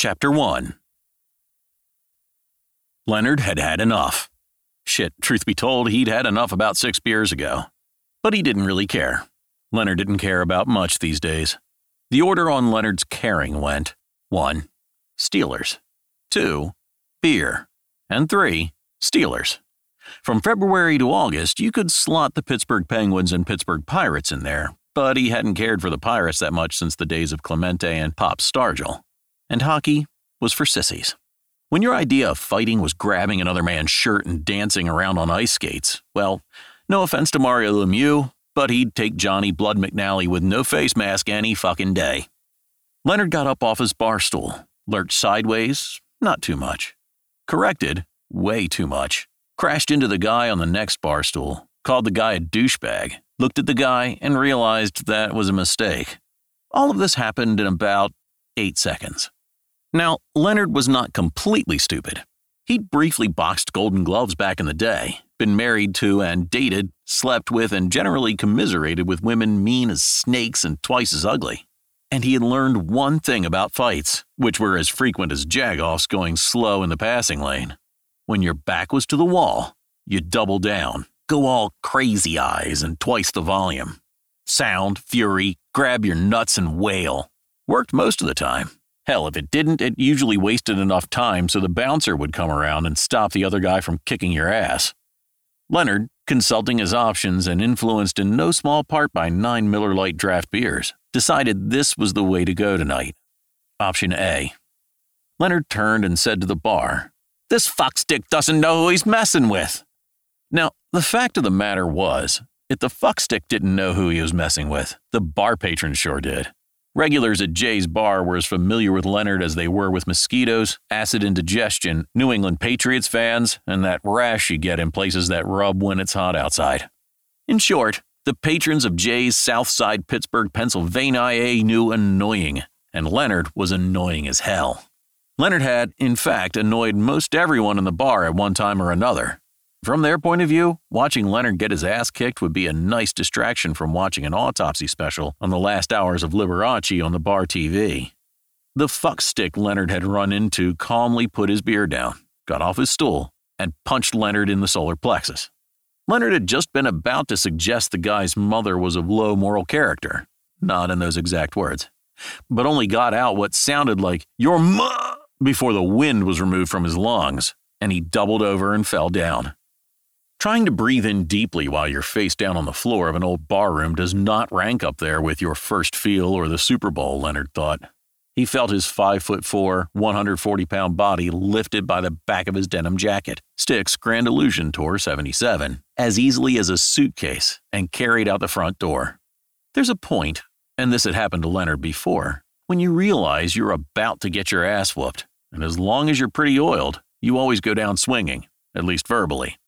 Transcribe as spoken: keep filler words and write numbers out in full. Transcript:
Chapter one. Leonard had had enough. Shit, truth be told, he'd had enough about six beers ago. But he didn't really care. Leonard didn't care about much these days. The order on Leonard's caring went: one. Steelers. two. Beer. And three. Steelers. From February to August, you could slot the Pittsburgh Penguins and Pittsburgh Pirates in there, but he hadn't cared for the Pirates that much since the days of Clemente and Pop Stargell. And hockey was for sissies. When your idea of fighting was grabbing another man's shirt and dancing around on ice skates, well, no offense to Mario Lemieux, but he'd take Johnny Blood McNally with no face mask any fucking day. Leonard got up off his bar stool, lurched sideways, not too much. Corrected, way too much. Crashed into the guy on the next bar stool, called the guy a douchebag, looked at the guy, and realized that was a mistake. All of this happened in about eight seconds. Now, Leonard was not completely stupid. He'd briefly boxed Golden Gloves back in the day, been married to and dated, slept with, and generally commiserated with women mean as snakes and twice as ugly. And he had learned one thing about fights, which were as frequent as jagoffs going slow in the passing lane. When your back was to the wall, you double down, go all crazy eyes and twice the volume. Sound, fury, grab your nuts and wail. Worked most of the time. Hell, if it didn't, it usually wasted enough time so the bouncer would come around and stop the other guy from kicking your ass. Leonard, consulting his options and influenced in no small part by nine Miller Lite draft beers, decided this was the way to go tonight. Option A. Leonard turned and said to the bar, "This fuckstick doesn't know who he's messing with." Now, the fact of the matter was, if the fuckstick didn't know who he was messing with, the bar patron sure did. Regulars at Jay's bar were as familiar with Leonard as they were with mosquitoes, acid indigestion, New England Patriots fans, and that rash you get in places that rub when it's hot outside. In short, the patrons of Jay's Southside Pittsburgh, Pennsylvania knew annoying, and Leonard was annoying as hell. Leonard had, in fact, annoyed most everyone in the bar at one time or another. From their point of view, watching Leonard get his ass kicked would be a nice distraction from watching an autopsy special on the last hours of Liberace on the bar T V. The fuckstick Leonard had run into calmly put his beer down, got off his stool, and punched Leonard in the solar plexus. Leonard had just been about to suggest the guy's mother was of low moral character, not in those exact words, but only got out what sounded like, "Your ma," before the wind was removed from his lungs, and he doubled over and fell down. Trying to breathe in deeply while you're face down on the floor of an old barroom does not rank up there with your first feel or the Super Bowl, Leonard thought. He felt his five foot four, one hundred forty pound body lifted by the back of his denim jacket, Styx Grand Illusion Tour seventy-seven, as easily as a suitcase, and carried out the front door. There's a point, and this had happened to Leonard before, when you realize you're about to get your ass whooped, and as long as you're pretty oiled, you always go down swinging, at least verbally.